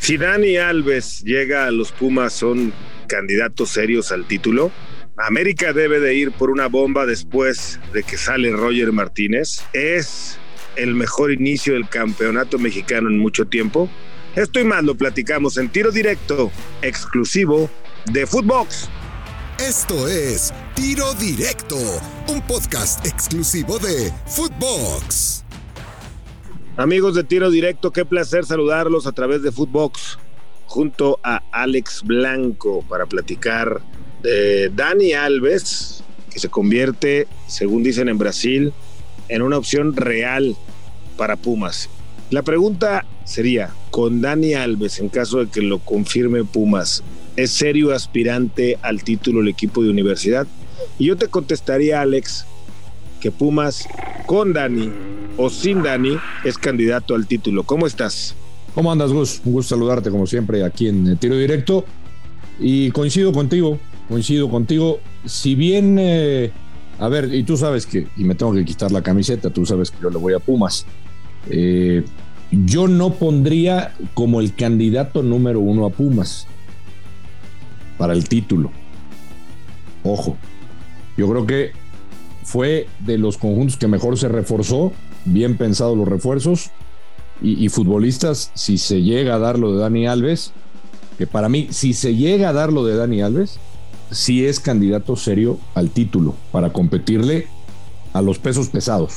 Si Dani Alves llega a los Pumas, ¿son candidatos serios al título? América debe de ir por una bomba después de que sale Roger Martínez. ¿Es el mejor inicio del campeonato mexicano en mucho tiempo? Esto y más lo platicamos en Tiro Directo, exclusivo de Footbox. Esto es Tiro Directo, un podcast exclusivo de Footbox. Amigos de Tiro Directo, qué placer saludarlos a través de Footbox, junto a Alex Blanco, para platicar de Dani Alves, que se convierte, según dicen en Brasil, en una opción real para Pumas. La pregunta sería, con Dani Alves, en caso de que lo confirme Pumas, ¿es serio aspirante al título el equipo de Universidad? Y yo te contestaría, Alex, que Pumas con Dani o sin Dani es candidato al título. ¿Cómo estás? ¿Cómo andas, Gus? Un gusto saludarte como siempre aquí en Tiro Directo. Y coincido contigo. Si bien, a ver, y tú sabes que, y me tengo que quitar la camiseta, tú sabes que yo le voy a Pumas. Yo no pondría como el candidato número uno a Pumas para el título. Ojo, yo creo que fue de los conjuntos que mejor se reforzó, bien pensados los refuerzos y futbolistas. Si se llega a dar lo de Dani Alves, que para mí, si se llega a dar lo de Dani Alves, sí es candidato serio al título para competirle a los pesos pesados.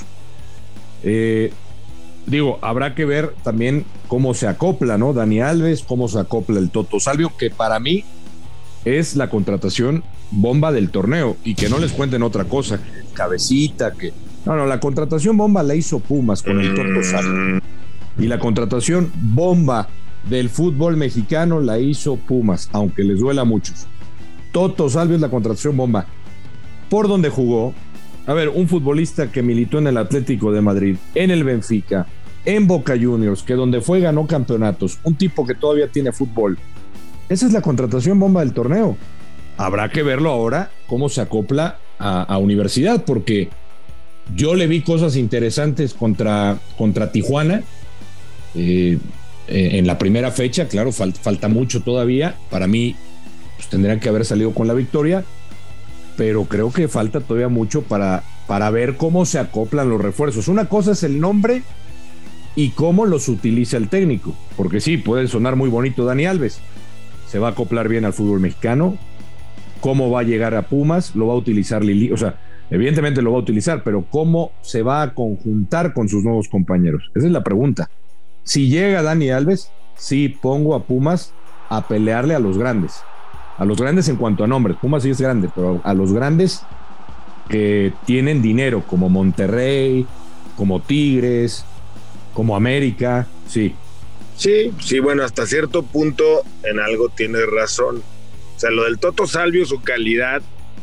Habrá que ver también cómo se acopla, ¿no? Dani Alves, cómo se acopla el Toto Salvio, que para mí es la contratación bomba del torneo, y que no les cuenten otra cosa, cabecita, que... No, la contratación bomba la hizo Pumas con el Toto Salvio. Y la contratación bomba del fútbol mexicano la hizo Pumas, aunque les duela a muchos. Toto Salvio es la contratación bomba. Por donde jugó, a ver, un futbolista que militó en el Atlético de Madrid, en el Benfica, en Boca Juniors, que donde fue ganó campeonatos, un tipo que todavía tiene fútbol. Esa es la contratación bomba del torneo. Habrá que verlo ahora, cómo se acopla a Universidad, porque yo le vi cosas interesantes contra Tijuana en la primera fecha. Claro, falta mucho todavía. Para mí, pues, tendrían que haber salido con la victoria, pero creo que falta todavía mucho para ver cómo se acoplan los refuerzos. Una cosa es el nombre y cómo los utiliza el técnico, porque sí, puede sonar muy bonito Dani Alves, se va a acoplar bien al fútbol mexicano. ¿Cómo va a llegar a Pumas? ¿Lo va a utilizar Lili? O sea, evidentemente lo va a utilizar, pero ¿cómo se va a conjuntar con sus nuevos compañeros? Esa es la pregunta. Si llega Dani Alves, sí pongo a Pumas a pelearle a los grandes. A los grandes en cuanto a nombres. Pumas sí es grande, pero a los grandes que tienen dinero, como Monterrey, como Tigres, como América, sí. Sí, bueno, hasta cierto punto en algo tienes razón. O sea, lo del Toto Salvio, su calidad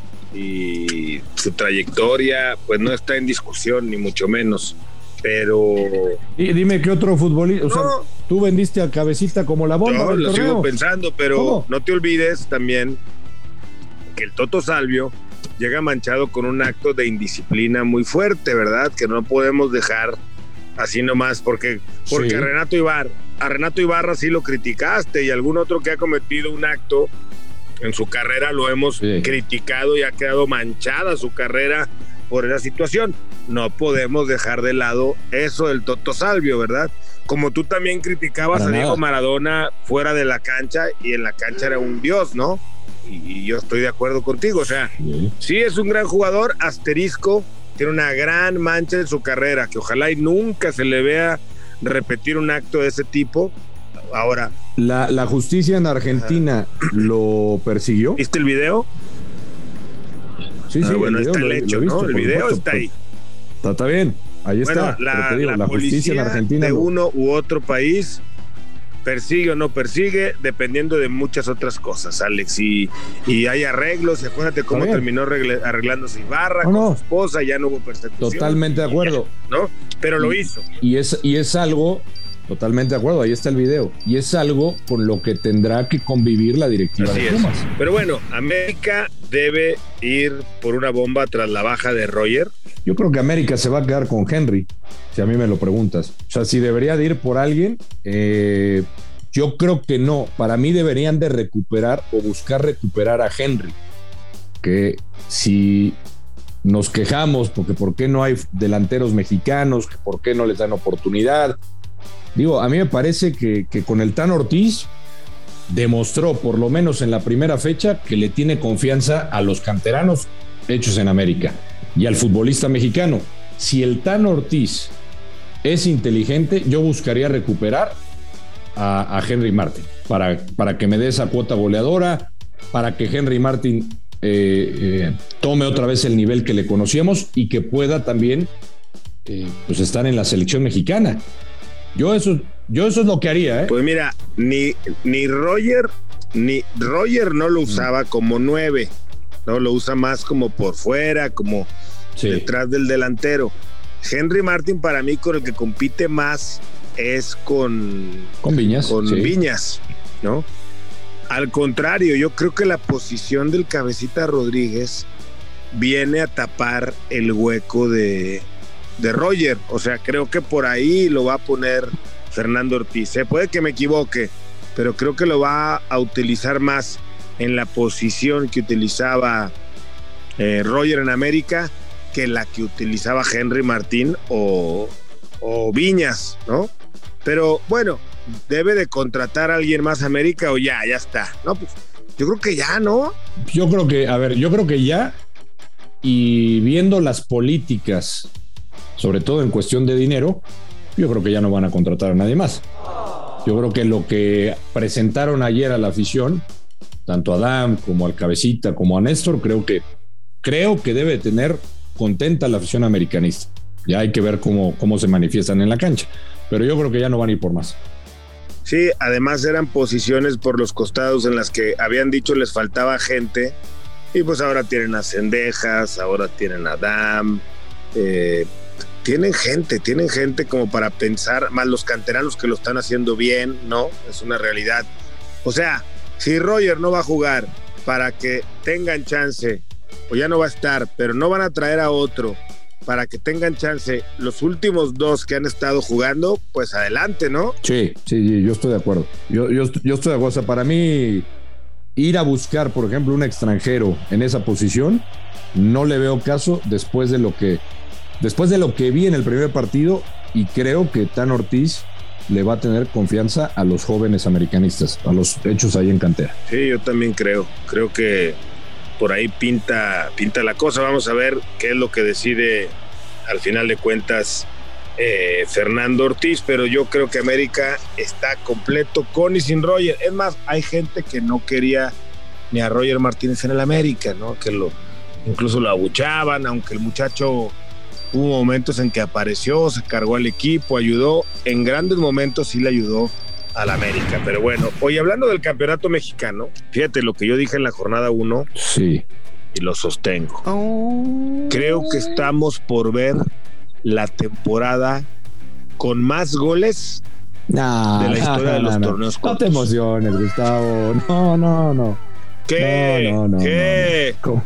y su trayectoria, pues no está en discusión, ni mucho menos. Pero... Y dime qué otro futbolista, o sea, tú vendiste a Cabecita como la bomba del torneo. Sigo pensando, pero ¿cómo? No te olvides también que el Toto Salvio llega manchado con un acto de indisciplina muy fuerte, ¿verdad? Que no podemos dejar así nomás, porque sí. A Renato Ibarra sí lo criticaste, y algún otro que ha cometido un acto en su carrera lo hemos criticado, y ha quedado manchada su carrera por esa situación. No podemos dejar de lado eso del Toto Salvio, ¿verdad? Como tú también criticabas a Diego Maradona fuera de la cancha, y en la cancha era un dios, ¿no? Y yo estoy de acuerdo contigo. O sea, sí es un gran jugador, asterisco, tiene una gran mancha en su carrera, que ojalá y nunca se le vea repetir un acto de ese tipo. Ahora, la justicia en Argentina lo persiguió. ¿Viste el video? Sí, bueno, está el hecho, ¿no? El video está ahí. Está bien, ahí está. La justicia en Argentina de uno u otro país persigue o no persigue, dependiendo de muchas otras cosas, Alex, y hay arreglos. Y acuérdate cómo terminó arreglándose Ibarra con su esposa, ya no hubo persecución. Totalmente de acuerdo, ¿no? Pero lo hizo. Y es algo, totalmente de acuerdo, ahí está el video, y es algo con lo que tendrá que convivir la directiva de Pumas. Pero bueno, América debe ir por una bomba tras la baja de Roger. Yo creo que América se va a quedar con Henry, si a mí me lo preguntas. O sea, si debería de ir por alguien, Yo creo que no. Para mí deberían de recuperar o buscar recuperar a Henry. Que si nos quejamos porque por qué no hay delanteros mexicanos, que por qué no les dan oportunidad. Digo, a mí me parece que con el Tan Ortiz demostró, por lo menos en la primera fecha, que le tiene confianza a los canteranos hechos en América y al futbolista mexicano. Si el Tan Ortiz es inteligente, yo buscaría recuperar a Henry Martin para que me dé esa cuota goleadora, para que Henry Martin tome otra vez el nivel que le conocíamos y que pueda también pues estar en la selección mexicana. Yo eso es lo que haría, ¿eh? Pues mira, ni Roger no lo usaba como 9, ¿no? Lo usa más como por fuera, como detrás del delantero. Henry Martin, para mí, con el que compite más es con Viñas. Viñas, ¿no? Al contrario, yo creo que la posición del Cabecita Rodríguez viene a tapar el hueco de Roger. O sea, creo que por ahí lo va a poner Fernando Ortiz. Puede que me equivoque, pero creo que lo va a utilizar más en la posición que utilizaba Roger en América que la que utilizaba Henry Martín o Viñas, ¿no? Pero bueno, debe de contratar a alguien más a América o ya está. No, pues yo creo que ya, ¿no? Yo creo que ya, y viendo las políticas, sobre todo en cuestión de dinero, yo creo que ya no van a contratar a nadie más. Yo creo que lo que presentaron ayer a la afición, tanto a Adam como al Cabecita como a Néstor, creo que debe tener contenta la afición americanista. Ya hay que ver cómo se manifiestan en la cancha, pero yo creo que ya no van a ir por más. Sí, además eran posiciones por los costados en las que habían dicho les faltaba gente, y pues ahora tienen a Cendejas, ahora tienen a Adam, tienen gente como para pensar, más los canteranos que lo están haciendo bien, ¿no? Es una realidad. O sea, si Roger no va a jugar para que tengan chance, o ya no va a estar, pero no van a traer a otro para que tengan chance los últimos 2 que han estado jugando, pues adelante, ¿no? Sí, yo estoy de acuerdo. Yo estoy de acuerdo. O sea, para mí, ir a buscar, por ejemplo, un extranjero en esa posición, no le veo caso después de lo que vi en el primer partido, y creo que Tan Ortiz le va a tener confianza a los jóvenes americanistas, a los hechos ahí en cantera. Sí, yo también creo que por ahí pinta la cosa. Vamos a ver qué es lo que decide al final de cuentas Fernando Ortiz, pero yo creo que América está completo con y sin Roger. Es más, hay gente que no quería ni a Roger Martínez en el América, ¿no? Que incluso lo abuchaban, aunque el muchacho hubo momentos en que apareció, se cargó al equipo, ayudó, en grandes momentos sí le ayudó al América. Pero bueno, hoy hablando del campeonato mexicano, fíjate lo que yo dije en la jornada 1. Sí. Y lo sostengo. Creo que estamos por ver la temporada con más goles de la historia de los torneos cortos. No te emociones, Gustavo. No. ¿Qué? No. ¿Qué? ¿Cómo?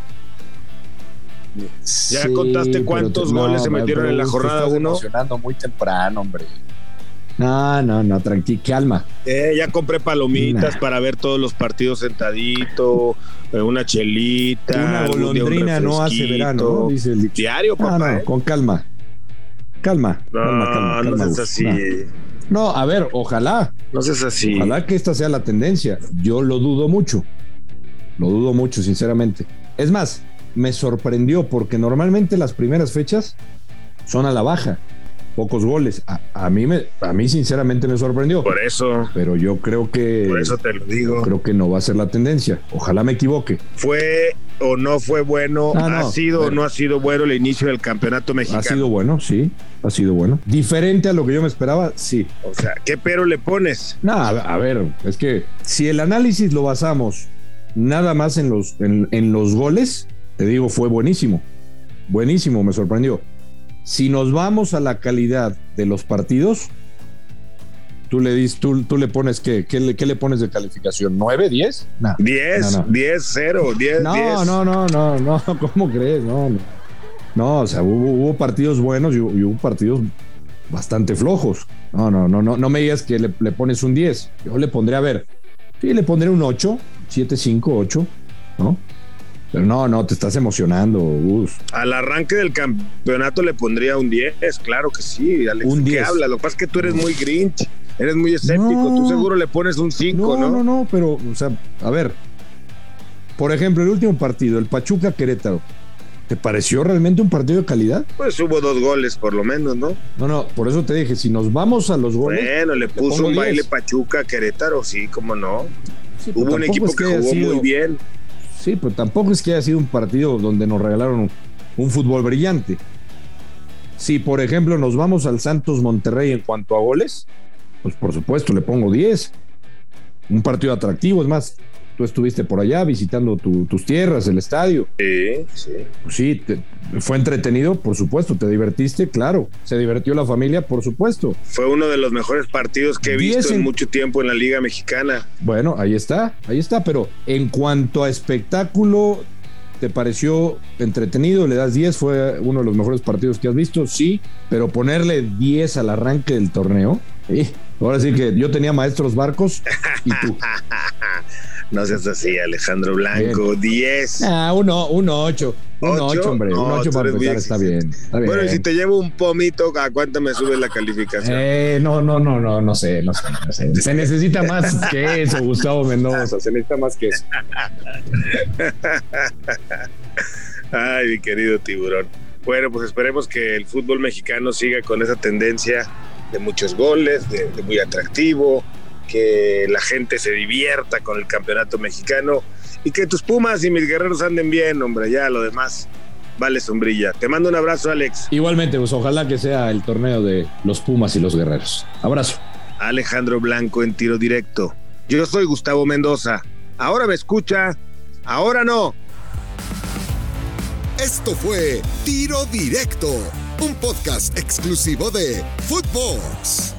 ¿Ya Sí, contaste cuántos goles se metieron en la jornada 1? Emocionando muy temprano, hombre. No, tranqui, calma. Ya compré palomitas para ver todos los partidos sentadito, una chelita. Una golondrina no hace verano, ¿no? Dice el diario, papá. No, con calma. Calma. No seas así. No, a ver, ojalá. No seas así. Ojalá que esta sea la tendencia. Yo lo dudo mucho, sinceramente. Es más, me sorprendió porque normalmente las primeras fechas son a la baja. Pocos goles. A mí sinceramente me sorprendió. Por eso. Pero yo creo que... Por eso te lo digo. Creo que no va a ser la tendencia. Ojalá me equivoque. ¿Fue o no fue bueno? ¿Ha sido o no ha sido bueno el inicio del campeonato mexicano? Ha sido bueno, sí. Ha sido bueno. ¿Diferente a lo que yo me esperaba? Sí. O sea, ¿qué pero le pones? No, a ver, es que si el análisis lo basamos nada más en los goles, te digo, fue buenísimo. Buenísimo, me sorprendió. Si nos vamos a la calidad de los partidos, tú le pones ¿qué le pones de calificación? ¿9, 10? No. 10, 10, 0, 10, 10. No, ¿cómo crees? No, o sea, hubo partidos buenos y hubo partidos bastante flojos. No me digas que le pones un 10. Yo le pondré, a ver, sí, le pondré un 8, 7, 5, 8, ¿no? Pero no, te estás emocionando, Gus. Al arranque del campeonato le pondría un 10, claro que sí, Alex. Un 10. ¿Qué habla? Lo que pasa es que tú eres muy grinch, eres muy escéptico, tú seguro le pones un 5, ¿no? No, pero, o sea, a ver, por ejemplo, el último partido, el Pachuca-Querétaro, ¿te pareció realmente un partido de calidad? Pues hubo 2 goles por lo menos, ¿no? No, por eso te dije, si nos vamos a los goles... Bueno, le puso un 10. Baile Pachuca-Querétaro, sí, cómo no. Sí, hubo un equipo que jugó muy bien. Sí, pero tampoco es que haya sido un partido donde nos regalaron un fútbol brillante. Si, por ejemplo, nos vamos al Santos Monterrey en cuanto a goles, pues por supuesto le pongo 10. Un partido atractivo, es más, tú estuviste por allá visitando tus tierras, el estadio. Sí. Pues sí, fue entretenido, por supuesto, te divertiste, claro. Se divirtió la familia, por supuesto. Fue uno de los mejores partidos que he visto en mucho tiempo en la Liga Mexicana. Bueno, ahí está, pero en cuanto a espectáculo, ¿te pareció entretenido? ¿Le das 10? ¿Fue uno de los mejores partidos que has visto? Sí, pero ponerle 10 al arranque del torneo, ahora sí que yo tenía maestros barcos y tú. No seas así, Alejandro Blanco. Bien. 10. Un 8. Un 8, hombre. Un 8 para empezar está bien. Bueno, y si te llevo un pomito, ¿a cuánto me subes la calificación? No sé. Se necesita más que eso, Gustavo Mendoza. Se necesita más que eso. Ay, mi querido tiburón. Bueno, pues esperemos que el fútbol mexicano siga con esa tendencia de muchos goles, de muy atractivo, que la gente se divierta con el campeonato mexicano y que tus Pumas y mis guerreros anden bien, hombre, ya lo demás vale sombrilla. Te mando un abrazo, Alex. Igualmente, pues ojalá que sea el torneo de los Pumas y los guerreros. Abrazo. Alejandro Blanco en Tiro Directo. Yo soy Gustavo Mendoza. Ahora me escucha, ahora no. Esto fue Tiro Directo, un podcast exclusivo de Footbox.